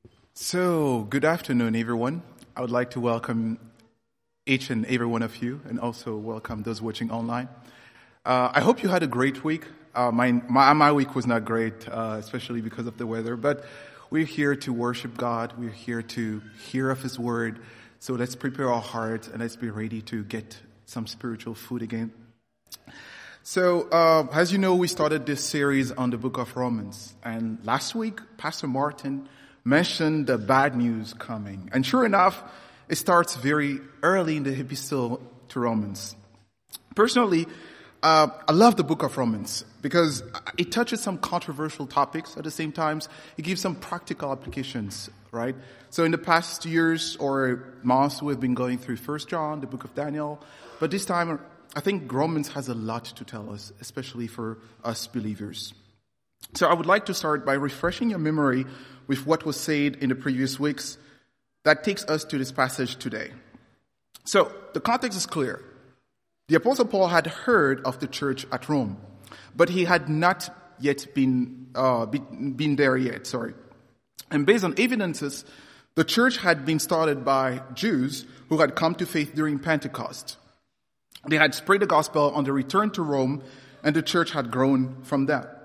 So, good afternoon, everyone. I would like to welcome each and every one of you and also welcome those watching online. I hope you had a great week. My week was not great, especially because of the weather, but we're here to worship God. We're here to hear of His Word. So let's prepare our hearts and let's be ready to get some spiritual food again. So, as you know, we started this series on the book of Romans. And last week, Pastor Martin mentioned the bad news coming. And sure enough, it starts very early in the epistle to Romans. Personally, I love the book of Romans because it touches some controversial topics at the same time. It gives some practical applications, right? So in the past years or months, we've been going through 1 John, the book of Daniel. But this time, I think Romans has a lot to tell us, especially for us believers. So I would like to start by refreshing your memory with what was said in the previous weeks that takes us to this passage today. So the context is clear. The Apostle Paul had heard of the church at Rome, but he had not yet been there yet. And based on evidences, the church had been started by Jews who had come to faith during Pentecost. They had spread the gospel on the return to Rome, and the church had grown from that.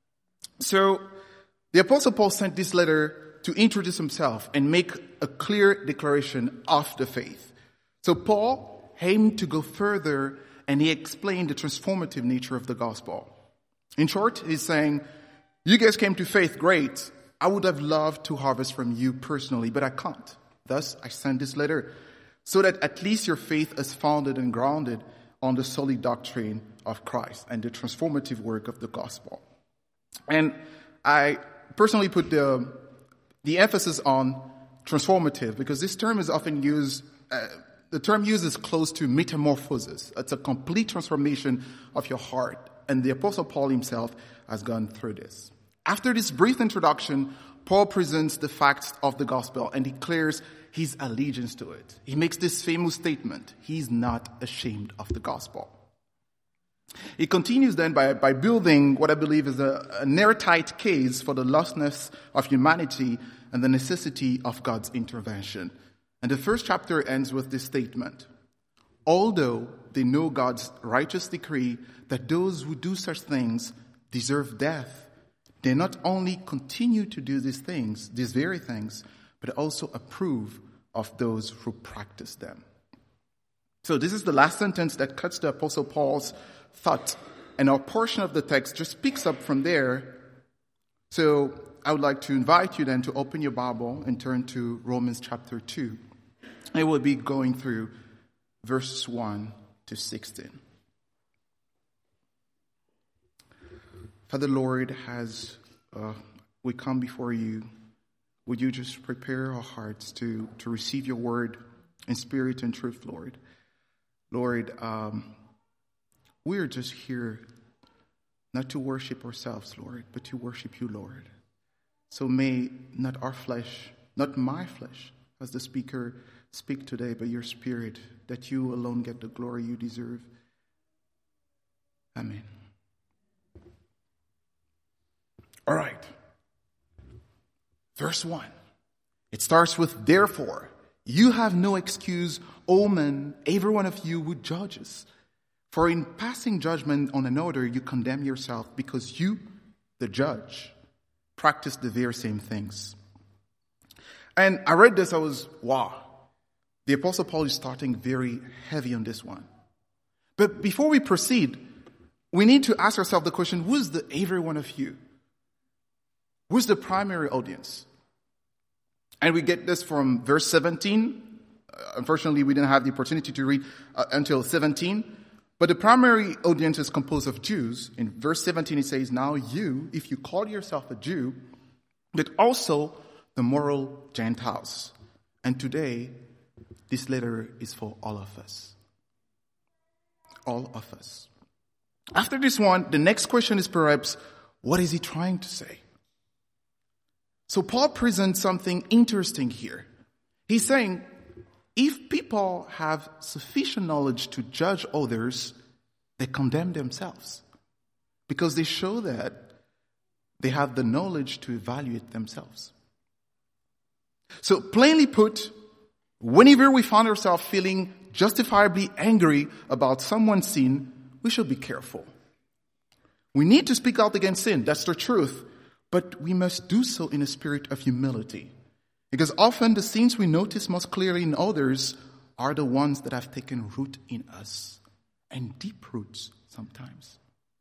So the Apostle Paul sent this letter to introduce himself and make a clear declaration of the faith. So Paul aimed to go further, and he explained the transformative nature of the gospel. In short, he's saying, you guys came to faith, great. I would have loved to harvest from you personally, but I can't. Thus, I sent this letter so that at least your faith is founded and grounded on the solid doctrine of Christ and the transformative work of the gospel. And I personally put the emphasis on transformative because this term is often used, the term used is close to metamorphosis. It's a complete transformation of your heart. And the Apostle Paul himself has gone through this. After this brief introduction, Paul presents the facts of the gospel and declares his allegiance to it. He makes this famous statement, he's not ashamed of the gospel. He continues then by building what I believe is an airtight case for the lostness of humanity and the necessity of God's intervention. And the first chapter ends with this statement. Although they know God's righteous decree that those who do such things deserve death, they not only continue to do these very things, but also approve of those who practice them. So this is the last sentence that cuts the Apostle Paul's thought, and our portion of the text just picks up from there. So I would like to invite you then to open your Bible and turn to Romans chapter 2. I will be going through verses 1 to 16. Father Lord, as we come before you, would you just prepare our hearts to receive your word in spirit and truth, Lord? Lord, we are just here not to worship ourselves, Lord, but to worship you, Lord. So may not our flesh, not my flesh, as the speaker, speak today, but your spirit, that you alone get the glory you deserve. Amen. All right. Verse 1. It starts with, therefore, you have no excuse, O men, every one of you who judges. For in passing judgment on another, you condemn yourself because you, the judge, practice the very same things. And I read this, I was, wow. The Apostle Paul is starting very heavy on this one. But before we proceed, we need to ask ourselves the question, who's the every one of you? Who's the primary audience? And we get this from verse 17. Unfortunately, we didn't have the opportunity to read until 17. But the primary audience is composed of Jews. In verse 17, it says, now you, if you call yourself a Jew, but also the moral Gentiles. And today, this letter is for all of us. All of us. After this one, the next question is perhaps, what is he trying to say? So Paul presents something interesting here. He's saying, if people have sufficient knowledge to judge others, they condemn themselves because they show that they have the knowledge to evaluate themselves. So plainly put, whenever we find ourselves feeling justifiably angry about someone's sin, we should be careful. We need to speak out against sin, that's the truth, but we must do so in a spirit of humility. Because often the sins we notice most clearly in others are the ones that have taken root in us, and deep roots sometimes.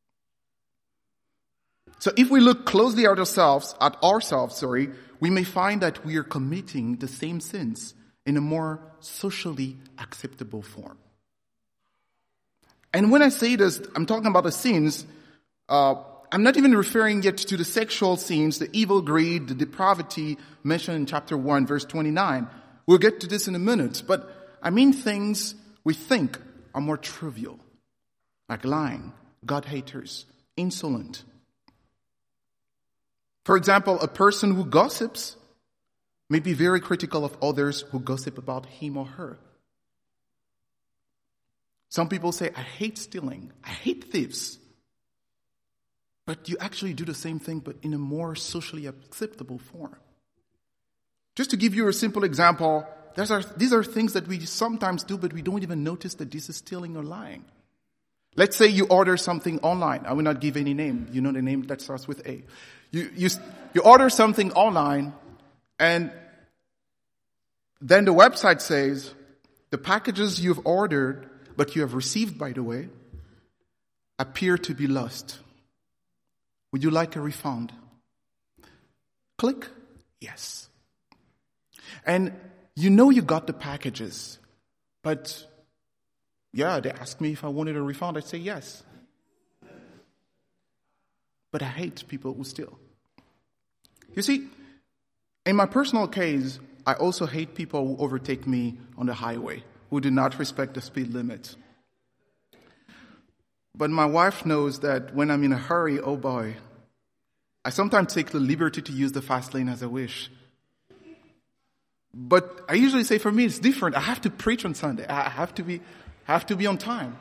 So if we look closely at ourselves, we may find that we are committing the same sins in a more socially acceptable form. And when I say this, I'm talking about the sins. I'm not even referring yet to the sexual sins, the evil greed, the depravity mentioned in chapter 1, verse 29. We'll get to this in a minute. But I mean things we think are more trivial, like lying, God-haters, insolent. For example, a person who gossips may be very critical of others who gossip about him or her. Some people say, I hate stealing, I hate thieves. But you actually do the same thing, but in a more socially acceptable form. Just to give you a simple example, these are things that we sometimes do, but we don't even notice that this is stealing or lying. Let's say you order something online. I will not give any name. You know the name that starts with A. You order something online, and then the website says, the packages you've ordered, but you have received, by the way, appear to be lost. Would you like a refund? Click yes. And you know you got the packages, but they asked me if I wanted a refund. I'd say yes. But I hate people who steal. You see, in my personal case, I also hate people who overtake me on the highway, who do not respect the speed limit. But my wife knows that when I'm in a hurry, oh boy, I sometimes take the liberty to use the fast lane as I wish. But I usually say for me it's different. I have to preach on Sunday. I have to be on time.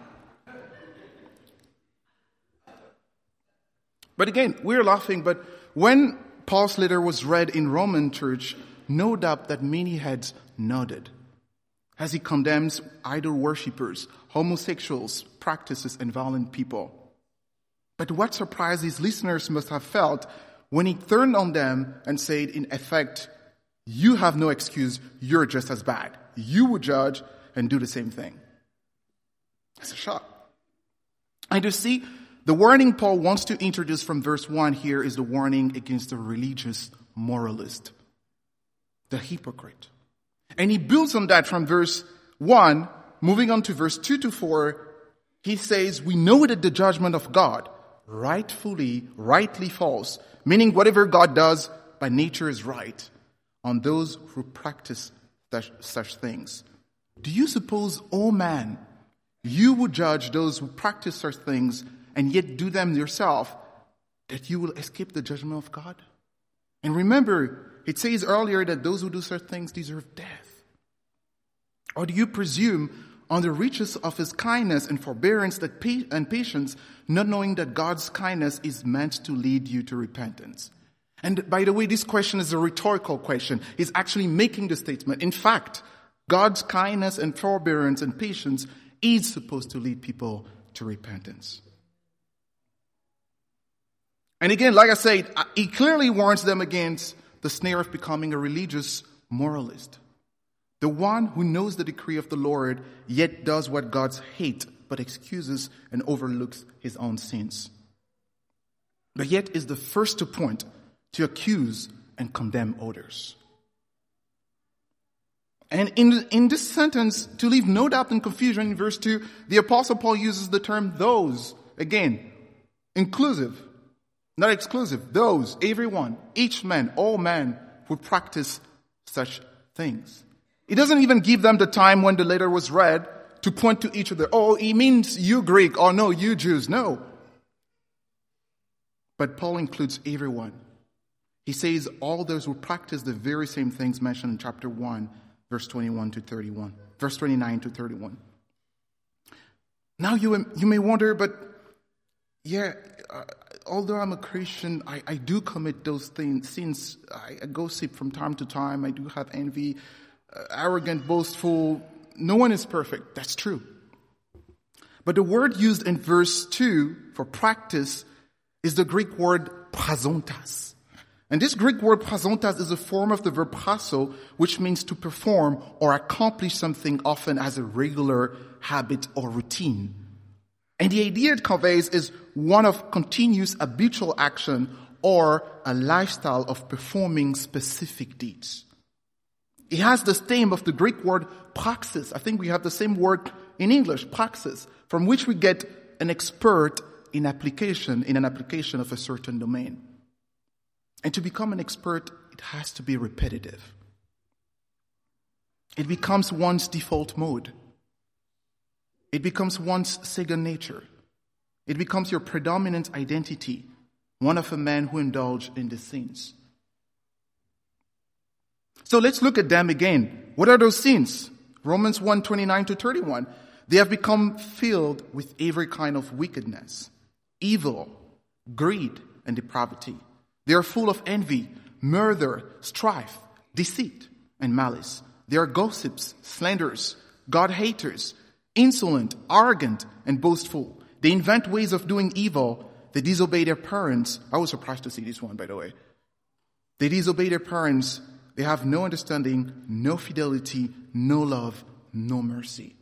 But again, we're laughing, but when Paul's letter was read in Roman church, no doubt that many heads nodded as he condemns idol worshippers, homosexuals, practices, and violent people. But what surprise his listeners must have felt when he turned on them and said, in effect, you have no excuse, you're just as bad. You would judge and do the same thing. That's a shock. And you see, the warning Paul wants to introduce from verse 1 here is the warning against the religious moralist, the hypocrite. And he builds on that from verse 1, moving on to verse 2 to 4. He says, we know that the judgment of God rightly falls, meaning whatever God does by nature is right on those who practice such things. Do you suppose, oh man, you would judge those who practice such things and yet do them yourself, that you will escape the judgment of God? And remember, it says earlier that those who do such things deserve death. Or do you presume on the riches of his kindness and forbearance and patience, not knowing that God's kindness is meant to lead you to repentance? And by the way, this question is a rhetorical question. He's actually making the statement. In fact, God's kindness and forbearance and patience is supposed to lead people to repentance. And again, like I said, he clearly warns them against the snare of becoming a religious moralist. The one who knows the decree of the Lord, yet does what God's hate, but excuses and overlooks his own sins. But yet is the first to point, to accuse and condemn others. And in this sentence, to leave no doubt and confusion, in verse 2, the Apostle Paul uses the term those. Again, inclusive, not exclusive. Those, everyone, each man, all men who practice such things. He doesn't even give them the time when the letter was read to point to each other. Oh, he means you Greek, or no, you Jews. No. But Paul includes everyone. He says all those who practice the very same things mentioned in chapter 1, verse 21 to 31, verse 29 to 31. Now you may wonder, but although I'm a Christian, I do commit those things, sins. I gossip from time to time. I do have envy, arrogant, boastful. No one is perfect. That's true. But the word used in verse 2 for practice is the Greek word prasontas. And this Greek word prasontas is a form of the verb praso, which means to perform or accomplish something often as a regular habit or routine. And the idea it conveys is one of continuous habitual action or a lifestyle of performing specific deeds. It has the stem of the Greek word praxis. I think we have the same word in English, praxis, from which we get an expert in an application of a certain domain. And to become an expert, it has to be repetitive. It becomes one's default mode. It becomes one's second nature. It becomes your predominant identity, one of a man who indulged in the sins. So let's look at them again. What are those sins? Romans 1:29-31. They have become filled with every kind of wickedness, evil, greed, and depravity. They are full of envy, murder, strife, deceit, and malice. They are gossips, slanderers, God-haters, insolent, arrogant, and boastful. They invent ways of doing evil. They disobey their parents. I was surprised to see this one, by the way. They disobey their parents. They have no understanding, no fidelity, no love, no mercy.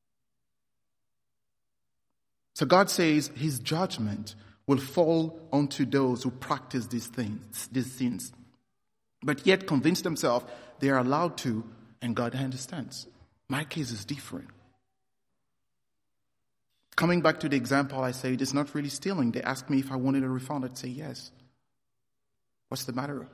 So God says his judgment will fall onto those who practice these sins, but yet convince themselves they are allowed to, and God understands. My case is different. Coming back to the example I said, it's not really stealing. They asked me if I wanted a refund. I'd say yes. What's the matter?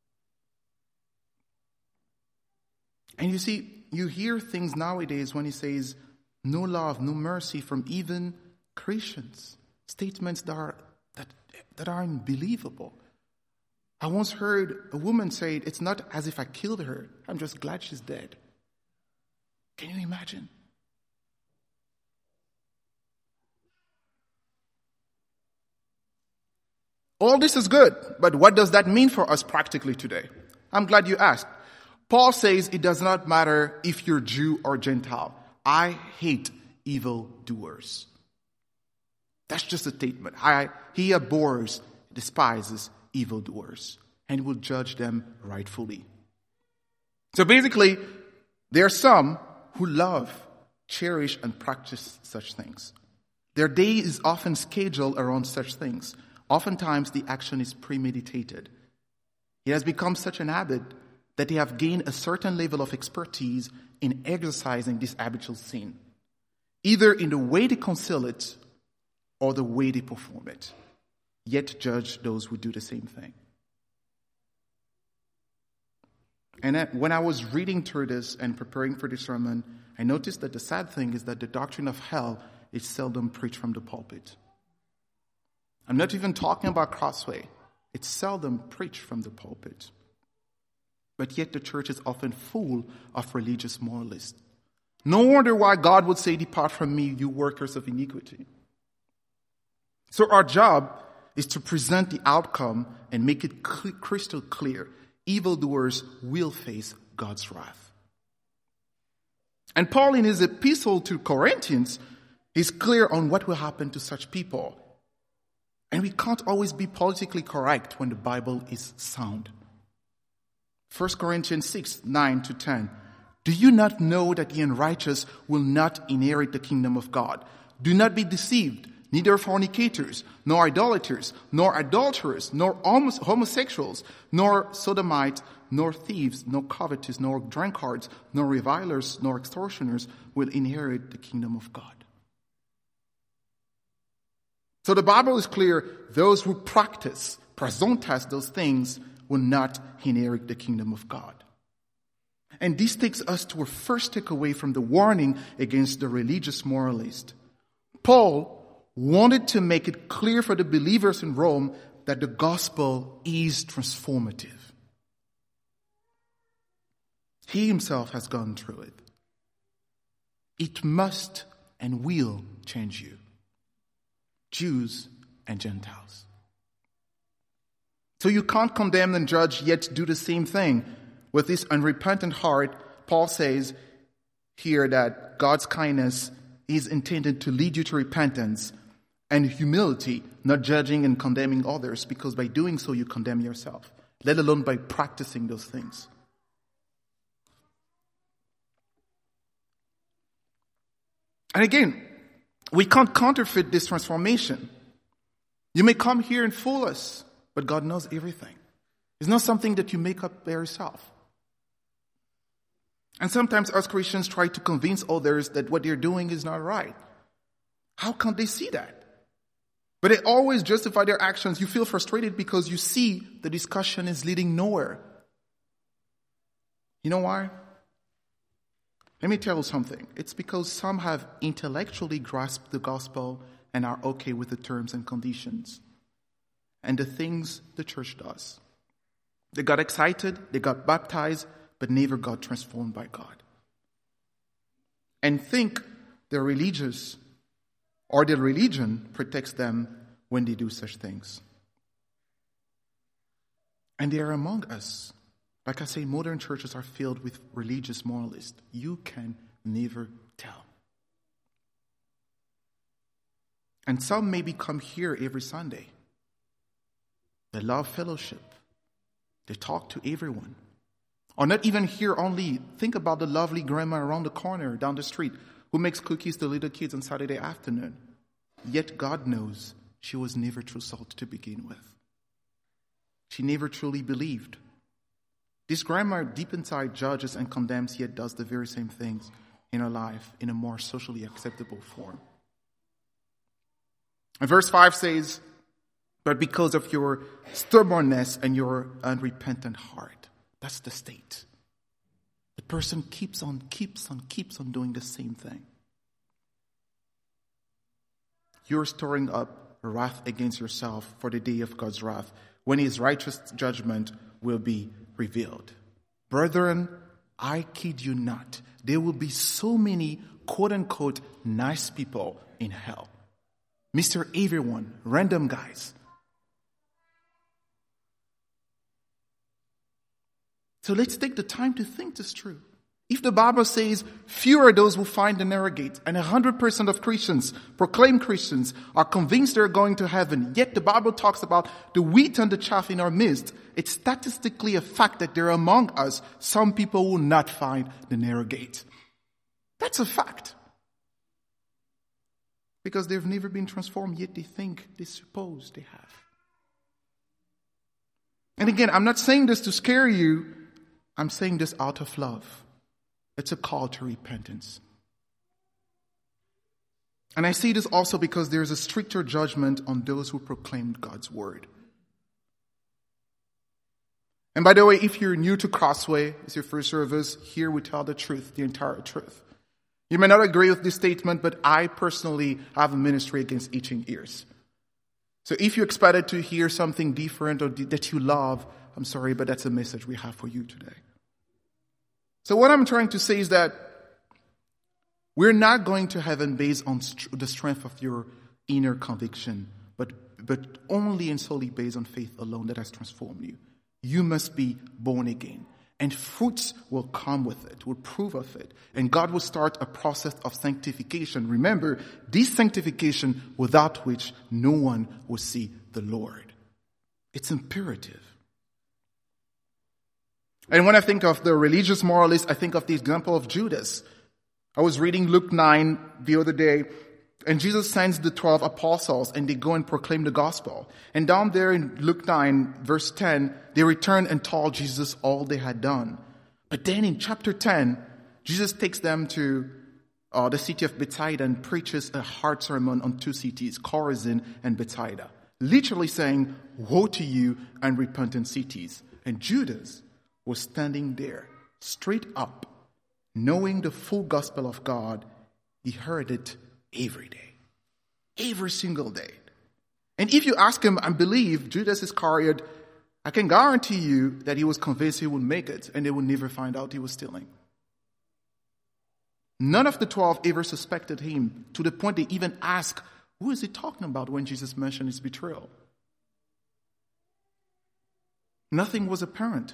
And you see, you hear things nowadays when he says, no love, no mercy from even Christians. Statements that are unbelievable. I once heard a woman say, it's not as if I killed her. I'm just glad she's dead. Can you imagine? All this is good, but what does that mean for us practically today? I'm glad you asked. Paul says it does not matter if you're Jew or Gentile. I hate evildoers. That's just a statement. He abhors, despises evildoers, and will judge them rightfully. So basically, there are some who love, cherish, and practice such things. Their day is often scheduled around such things. Oftentimes, the action is premeditated. It has become such an habit that they have gained a certain level of expertise in exercising this habitual sin, either in the way they conceal it or the way they perform it, yet judge those who do the same thing. And when I was reading through this and preparing for this sermon, I noticed that the sad thing is that the doctrine of hell is seldom preached from the pulpit. I'm not even talking about Crossway. It's seldom preached from the pulpit. But yet the church is often full of religious moralists. No wonder why God would say, "Depart from me, you workers of iniquity." So our job is to present the outcome and make it crystal clear. Evildoers will face God's wrath. And Paul, in his epistle to Corinthians, is clear on what will happen to such people. And we can't always be politically correct when the Bible is sound. 1 Corinthians 6:9-10. Do you not know that the unrighteous will not inherit the kingdom of God? Do not be deceived. Neither fornicators, nor idolaters, nor adulterers, nor homosexuals, nor sodomites, nor thieves, nor covetous, nor drunkards, nor revilers, nor extortioners will inherit the kingdom of God. So the Bible is clear. Those who practice, prasontas, those things will not inherit the kingdom of God. And this takes us to our first takeaway from the warning against the religious moralist. Paul wanted to make it clear for the believers in Rome that the gospel is transformative. He himself has gone through it. It must and will change you, Jews and Gentiles. So you can't condemn and judge yet do the same thing. With this unrepentant heart, Paul says here that God's kindness is intended to lead you to repentance and humility, not judging and condemning others, because by doing so you condemn yourself, let alone by practicing those things. And again, we can't counterfeit this transformation. You may come here and fool us, but God knows everything. It's not something that you make up by yourself. And sometimes us Christians try to convince others that what they're doing is not right. How can't they see that? But they always justify their actions. You feel frustrated because you see the discussion is leading nowhere. You know why? Let me tell you something. It's because some have intellectually grasped the gospel and are okay with the terms and conditions and the things the church does. They got excited, they got baptized, but never got transformed by God. And think they're religious or their religion protects them when they do such things. And they are among us. Like I say, modern churches are filled with religious moralists. You can never tell. And some maybe come here every Sunday. They love fellowship. They talk to everyone. Or not even here only. Think about the lovely grandma around the corner, down the street, who makes cookies to little kids on Saturday afternoon. Yet God knows she was never true salt to begin with. She never truly believed. This grandma deep inside judges and condemns, yet does the very same things in her life in a more socially acceptable form. And verse 5 says, but because of your stubbornness and your unrepentant heart. That's the state. The person keeps on doing the same thing. You're storing up wrath against yourself for the day of God's wrath, when his righteous judgment will be revealed. Brethren, I kid you not, there will be so many quote-unquote nice people in hell. Mr. Everyone, random guys. So let's take the time to think this through. If the Bible says few are those who find the narrow gate, and 100% of Christians, proclaimed Christians, are convinced they're going to heaven, yet the Bible talks about the wheat and the chaff in our midst, it's statistically a fact that there are among us some people who will not find the narrow gate. That's a fact. Because they've never been transformed, yet they suppose they have. And again, I'm not saying this to scare you. I'm saying this out of love. It's a call to repentance. And I say this also because there's a stricter judgment on those who proclaimed God's word. And by the way, if you're new to Crossway, it's your first service, here we tell the truth, the entire truth. You may not agree with this statement, but I personally have a ministry against itching ears. So if you expected to hear something different or that you love, I'm sorry, but that's a message we have for you today. So what I'm trying to say is that we're not going to heaven based on the strength of your inner conviction, but only and solely based on faith alone that has transformed you. You must be born again. And fruits will come with it, will prove of it. And God will start a process of sanctification. Remember, this sanctification without which no one will see the Lord. It's imperative. And when I think of the religious moralists, I think of the example of Judas. I was reading Luke 9 the other day, and Jesus sends the 12 apostles, and they go and proclaim the gospel. And down there in Luke 9, verse 10, they returned and told Jesus all they had done. But then in chapter 10, Jesus takes them to the city of Bethsaida and preaches a hard sermon on two cities, Chorazin and Bethsaida. Literally saying, woe to you, unrepentant cities. And Judas was standing there, straight up, knowing the full gospel of God. He heard it every day. Every single day. And if you ask him, I believe Judas Iscariot, I can guarantee you that he was convinced he would make it and they would never find out he was stealing. None of the 12 ever suspected him, to the point they even asked, who is he talking about when Jesus mentioned his betrayal? Nothing was apparent.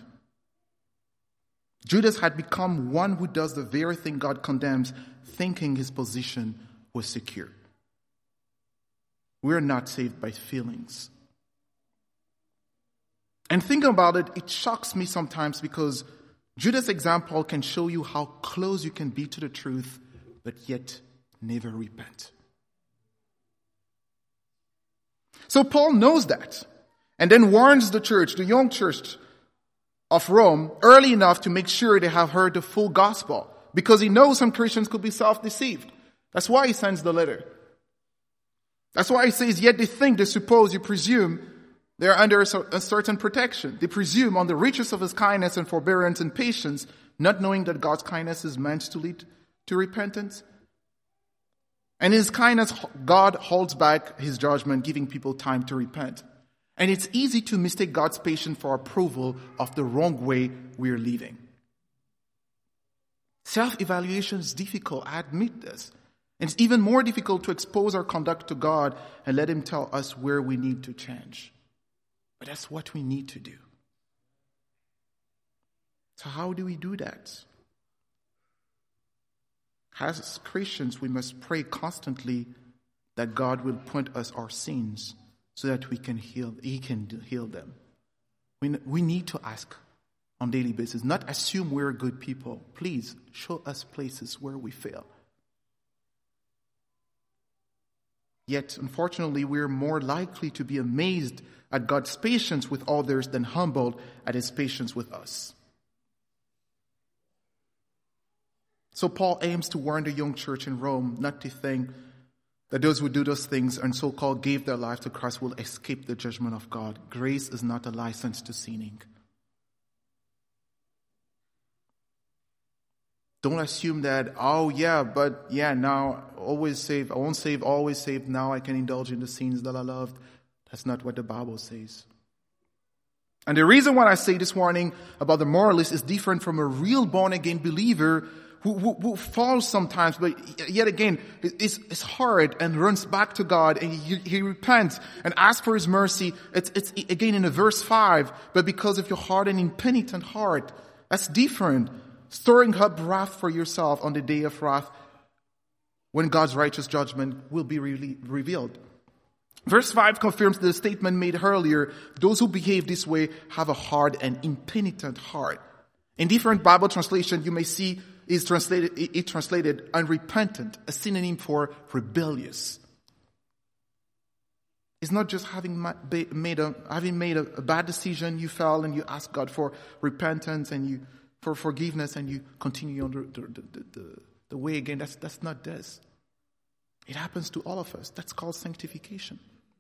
Judas had become one who does the very thing God condemns, thinking his position was secure. We're not saved by feelings. And thinking about it, it shocks me sometimes because Judas' example can show you how close you can be to the truth, but yet never repent. So Paul knows that, and then warns the church, the young church of Rome, early enough to make sure they have heard the full gospel, because he knows some Christians could be self-deceived. That's why he sends the letter. That's why he says, yet they think, they suppose, you presume, they are under a certain protection. They presume on the riches of his kindness and forbearance and patience, not knowing that God's kindness is meant to lead to repentance. And in his kindness, God holds back his judgment, giving people time to repent. And it's easy to mistake God's patience for approval of the wrong way we're living. Self-evaluation is difficult, I admit this. And it's even more difficult to expose our conduct to God and let him tell us where we need to change. But that's what we need to do. So how do we do that? As Christians, we must pray constantly that God will point us our sins so that He can heal them. We need to ask on a daily basis, not assume we're good people. Please show us places where we fail. Yet, unfortunately, we're more likely to be amazed at God's patience with others than humbled at His patience with us. So Paul aims to warn the young church in Rome not to think that those who do those things and so-called gave their life to Christ will escape the judgment of God. Grace is not a license to sinning. Don't assume that, now always saved, I won't save, always saved, now I can indulge in the sins that I loved. That's not what the Bible says. And the reason why I say this warning about the moralist is different from a real born-again believer who falls sometimes, but yet again, it's hard and runs back to God and he repents and asks for His mercy. It's again in verse 5, but because of your hard and impenitent heart, that's different. Storing up wrath for yourself on the day of wrath when God's righteous judgment will be revealed. Verse 5 confirms the statement made earlier. Those who behave this way have a hard and impenitent heart. In different Bible translations, you may see it translated unrepentant, a synonym for rebellious. It's not just having made a bad decision, you fell and you ask God for repentance and for forgiveness and you continue on the way again. That's not this. It happens to all of us. That's called sanctification.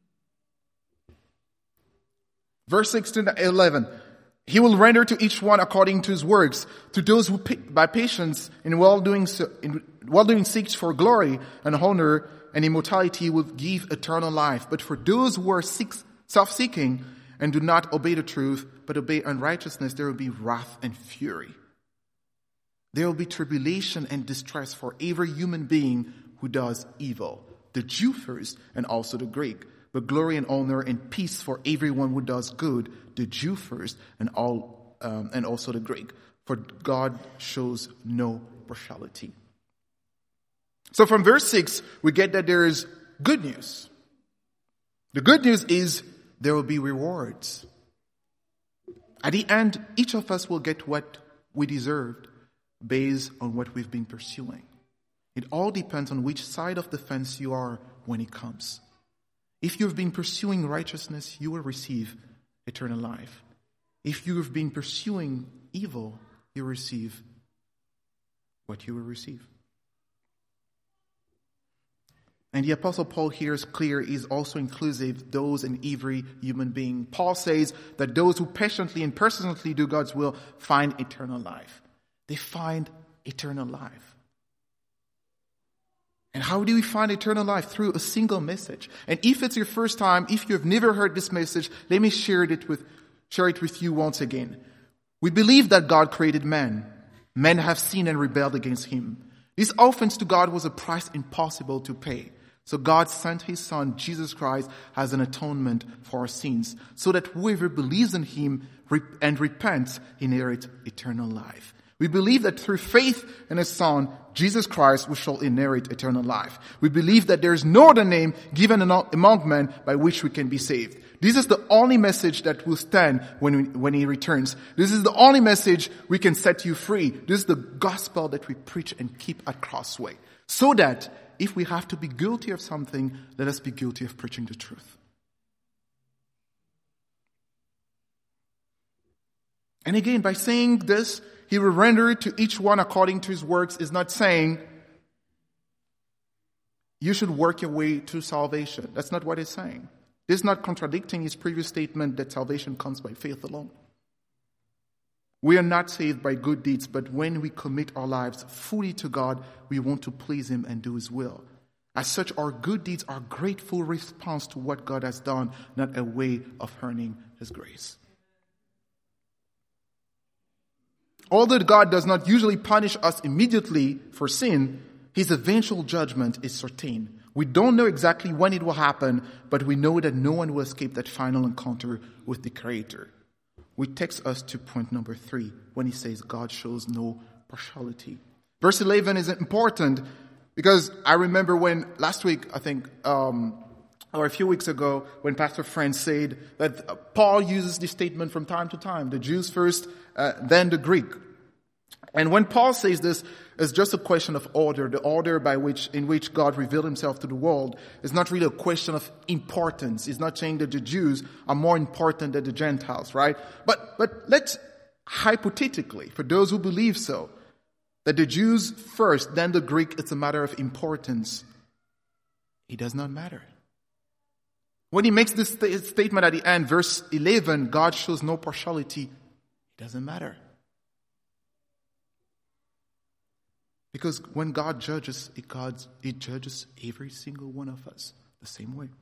Verse 6 to 11. He will render to each one according to his works. To those who by patience in well-doing seek for glory and honor and immortality will give eternal life. But for those who are self-seeking and do not obey the truth, but obey unrighteousness, there will be wrath and fury. There will be tribulation and distress for every human being who does evil, the Jew first and also the Greek. But glory and honor and peace for everyone who does good, the Jew first and also the Greek. For God shows no partiality. So from verse 6, we get that there is good news. The good news is there will be rewards. At the end, each of us will get what we deserved based on what we've been pursuing. It all depends on which side of the fence you are when it comes. If you've been pursuing righteousness, you will receive eternal life. If you have been pursuing evil, you receive what you will receive. And the Apostle Paul here is clear, is also inclusive those in every human being. Paul says that those who patiently and persistently do God's will find eternal life. They find eternal life. And how do we find eternal life? Through a single message. And if it's your first time, if you have never heard this message, let me share it with you once again. We believe that God created man. Men have sinned and rebelled against Him. This offense to God was a price impossible to pay. So God sent His Son, Jesus Christ, as an atonement for our sins, so that whoever believes in Him and repent, inherit eternal life. We believe that through faith in His Son, Jesus Christ, we shall inherit eternal life. We believe that there is no other name given among men by which we can be saved. This is the only message that will stand when He returns. This is the only message we can set you free. This is the gospel that we preach and keep at Crossway. So that if we have to be guilty of something, let us be guilty of preaching the truth. And again, by saying this, He will render to each one according to his works, is not saying you should work your way to salvation. That's not what He's saying. This is not contradicting His previous statement that salvation comes by faith alone. We are not saved by good deeds, but when we commit our lives fully to God, we want to please Him and do His will. As such, our good deeds are grateful response to what God has done, not a way of earning His grace. Although God does not usually punish us immediately for sin, His eventual judgment is certain. We don't know exactly when it will happen, but we know that no one will escape that final encounter with the Creator. Which takes us to point number 3, when He says God shows no partiality. Verse 11 is important because I remember when last week, I think, or a few weeks ago, when Pastor Friend said that Paul uses this statement from time to time, the Jews first, then the Greek. And when Paul says this, it's just a question of order. The order in which God revealed Himself to the world is not really a question of importance. He's not saying that the Jews are more important than the Gentiles, right? But let's hypothetically, for those who believe so, that the Jews first, then the Greek, it's a matter of importance. It does not matter. When He makes this statement at the end, verse 11, God shows no partiality, it doesn't matter. Because when God judges, He judges every single one of us the same way.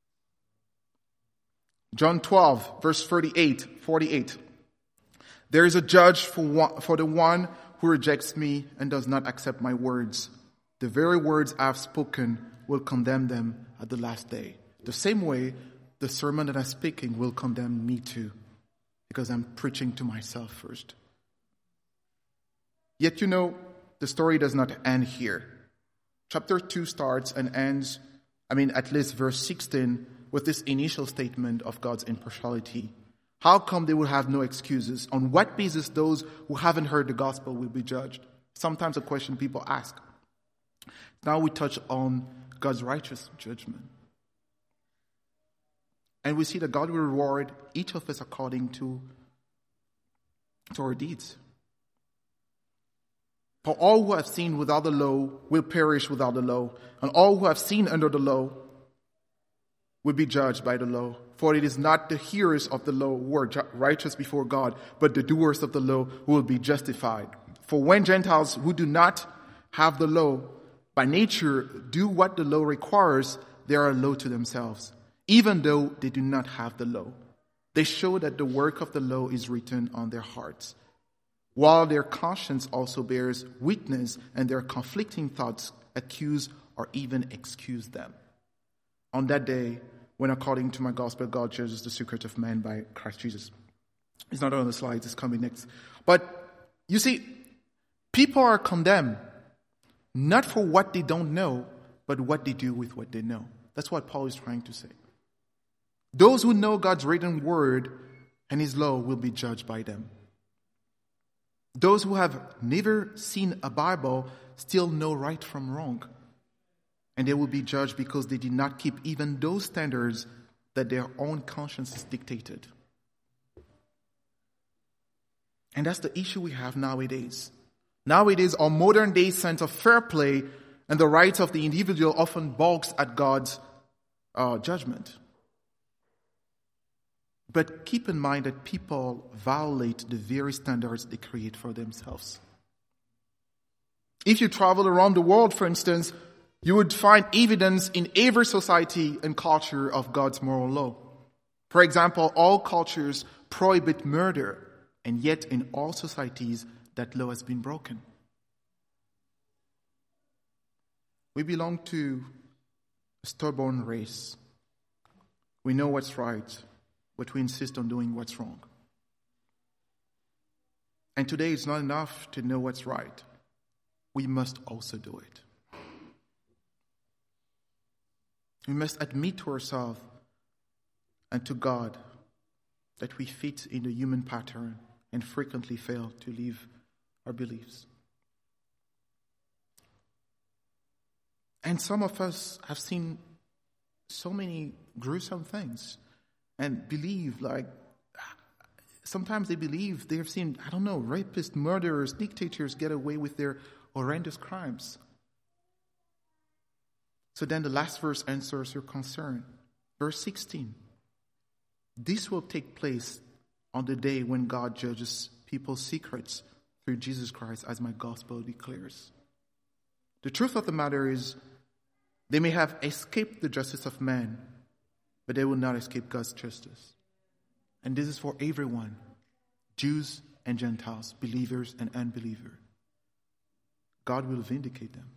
John 12, verse 48. There is a judge for the one who rejects me and does not accept my words. The very words I have spoken will condemn them at the last day. The same way, the sermon that I'm speaking will condemn me too, because I'm preaching to myself first. Yet the story does not end here. Chapter 2 starts and ends, at least verse 16, with this initial statement of God's impartiality. How come they will have no excuses? On what basis those who haven't heard the gospel will be judged? Sometimes a question people ask. Now we touch on God's righteous judgment. And we see that God will reward each of us according to our deeds. For all who have sinned without the law will perish without the law, and all who have sinned under the law will be judged by the law. For it is not the hearers of the law who are righteous before God, but the doers of the law who will be justified. For when Gentiles who do not have the law by nature do what the law requires, they are a law to themselves, even though they do not have the law. They show that the work of the law is written on their hearts, while their conscience also bears witness, and their conflicting thoughts accuse or even excuse them. On that day, when according to my gospel, God judges the secret of man by Christ Jesus. It's not on the slides, it's coming next. But you see, people are condemned, not for what they don't know, but what they do with what they know. That's what Paul is trying to say. Those who know God's written word and His law will be judged by them. Those who have never seen a Bible still know right from wrong. And they will be judged because they did not keep even those standards that their own consciences dictated. And that's the issue we have nowadays. Nowadays, our modern day sense of fair play and the rights of the individual often balks at God's judgment. But keep in mind that people violate the very standards they create for themselves. If you travel around the world, for instance, you would find evidence in every society and culture of God's moral law. For example, all cultures prohibit murder, and yet in all societies that law has been broken. We belong to a stubborn race. We know what's right, but we insist on doing what's wrong. And today it's not enough to know what's right. We must also do it. We must admit to ourselves and to God that we fit in the human pattern and frequently fail to live our beliefs. And some of us have seen so many gruesome things and believe, like, sometimes they believe they have seen, rapists, murderers, dictators get away with their horrendous crimes. So then the last verse answers your concern. Verse 16. This will take place on the day when God judges people's secrets through Jesus Christ, as my gospel declares. The truth of the matter is, they may have escaped the justice of man, but they will not escape God's justice. And this is for everyone, Jews and Gentiles, believers and unbelievers. God will vindicate them.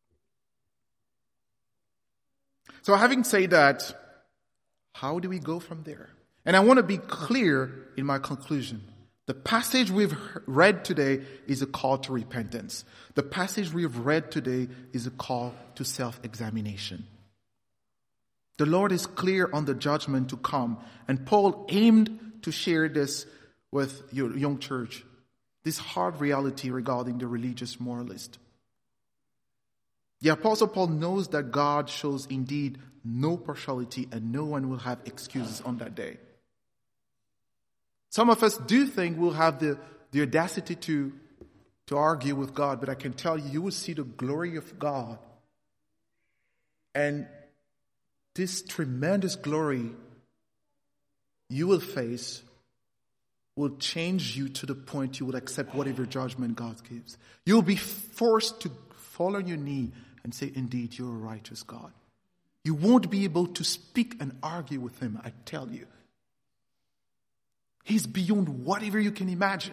So having said that, how do we go from there? And I want to be clear in my conclusion. The passage we've read today is a call to repentance. The passage we've read today is a call to self-examination. The Lord is clear on the judgment to come, and Paul aimed to share this with your young church, this hard reality regarding the religious moralist. The Apostle Paul knows that God shows indeed no partiality and no one will have excuses on that day. Some of us do think we'll have the audacity to argue with God, but I can tell you, you will see the glory of God. And this tremendous glory you will face will change you to the point you will accept whatever judgment God gives. You'll be forced to fall on your knee and say, indeed, you're a righteous God. You won't be able to speak and argue with him, I tell you. He's beyond whatever you can imagine.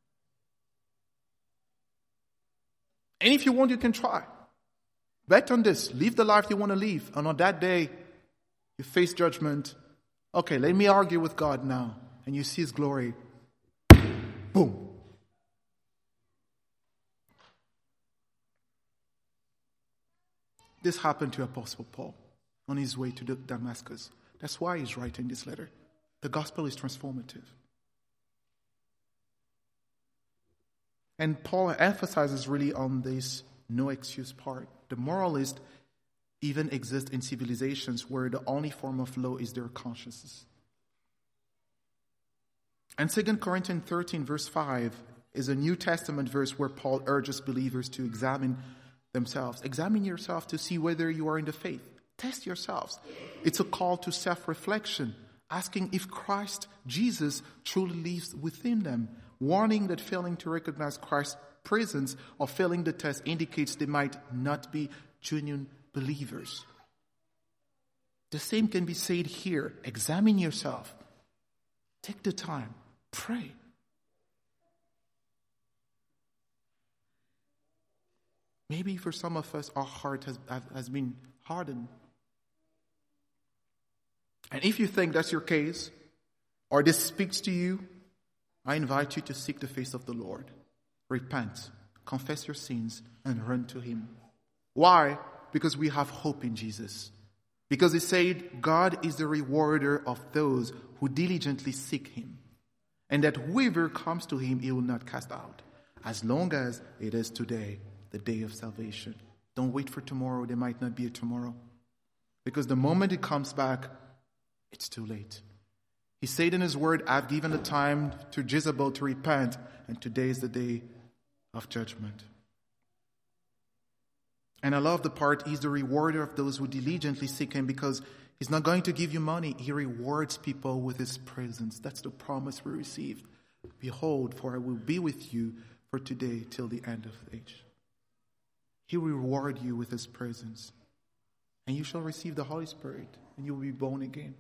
And if you want, you can try. Bet on this. Live the life you want to live. And on that day, you face judgment. Okay, let me argue with God now. And you see his glory. Boom. This happened to Apostle Paul on his way to Damascus. That's why he's writing this letter. The gospel is transformative. And Paul emphasizes really on this no excuse part. The moralist even exist in civilizations where the only form of law is their consciences. And 2 Corinthians 13 verse 5 is a New Testament verse where Paul urges believers to examine themselves. Examine yourself to see whether you are in the faith. Test yourselves. It's a call to self-reflection, asking if Christ, Jesus, truly lives within them, warning that failing to recognize Christ's presence or failing the test indicates they might not be genuine believers. The same can be said here. Examine yourself. Take the time. Pray. Maybe for some of us, our heart has been hardened. And if you think that's your case, or this speaks to you, I invite you to seek the face of the Lord. Repent, confess your sins, and run to him. Why? Because we have hope in Jesus. Because he said, God is the rewarder of those who diligently seek him. And that whoever comes to him, he will not cast out. As long as it is today, the day of salvation. Don't wait for tomorrow. There might not be a tomorrow. Because the moment he comes back, it's too late. He said in his word, I've given the time to Jezebel to repent, and today is the day of judgment. And I love the part, he's the rewarder of those who diligently seek him, because he's not going to give you money. He rewards people with his presence. That's the promise we received. Behold, for I will be with you for today till the end of the age. He will reward you with his presence. And you shall receive the Holy Spirit, and you will be born again.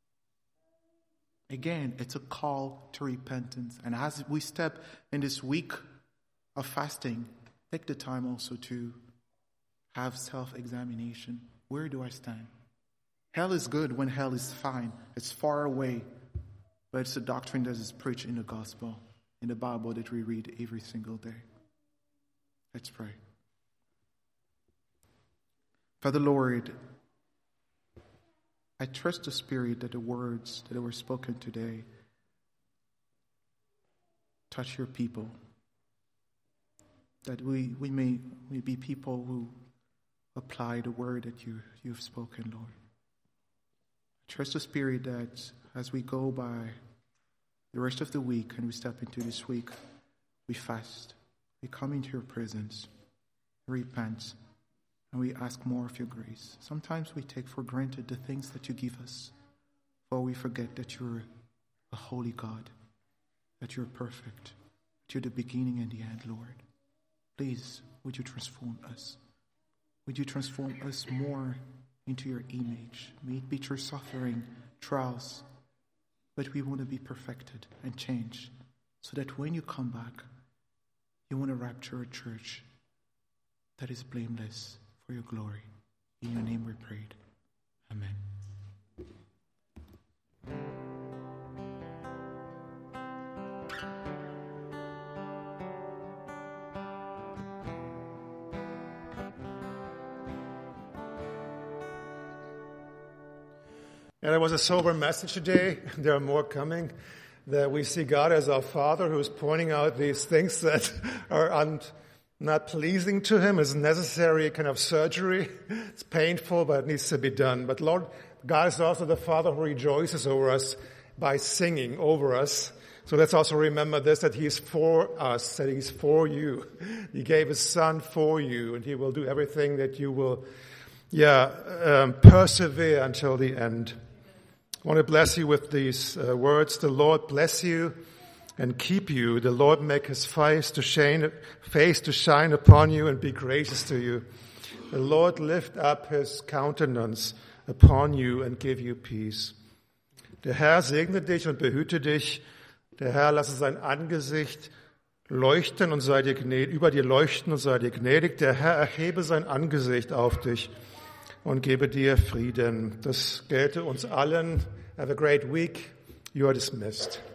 Again, it's a call to repentance. And as we step in this week of fasting, take the time also to have self-examination. Where do I stand? Hell is good when hell is fine. It's far away. But it's a doctrine that is preached in the gospel. in the Bible that we read every single day. Let's pray. Father Lord, I trust the Spirit that the words that were spoken today touch your people, that we be people who apply the word that you've spoken, Lord. I trust the Spirit that as we go by the rest of the week and we step into this week, we fast, we come into your presence, repent, and we ask more of your grace. Sometimes we take for granted the things that you give us, for we forget that you're a holy God, that you're perfect, that you're the beginning and the end, Lord. Please, would you transform us? Would you transform us more into your image? May it be through suffering, trials, but we want to be perfected and changed so that when you come back, you want to rapture a church that is blameless for your glory. In your name we prayed. Amen. And it was a sober message today. There are more coming. That we see God as our Father who is pointing out these things that are not pleasing to Him, is necessary kind of surgery. It's painful, but it needs to be done. But Lord, God is also the Father who rejoices over us by singing over us. So let's also remember this, that He is for us, that He's for you. He gave His Son for you, and He will do everything that you will, persevere until the end. I want to bless you with these words. The Lord bless you and keep you. The Lord make His face to shine upon you and be gracious to you. The Lord lift up His countenance upon you and give you peace. Der Herr segne dich und behüte dich. Der Herr lasse sein Angesicht leuchten und sei dir gnädig, über dir leuchten und sei dir gnädig. Der Herr erhebe sein Angesicht auf dich und gebe dir Frieden. Das gelte uns allen. Have a great week. You are dismissed.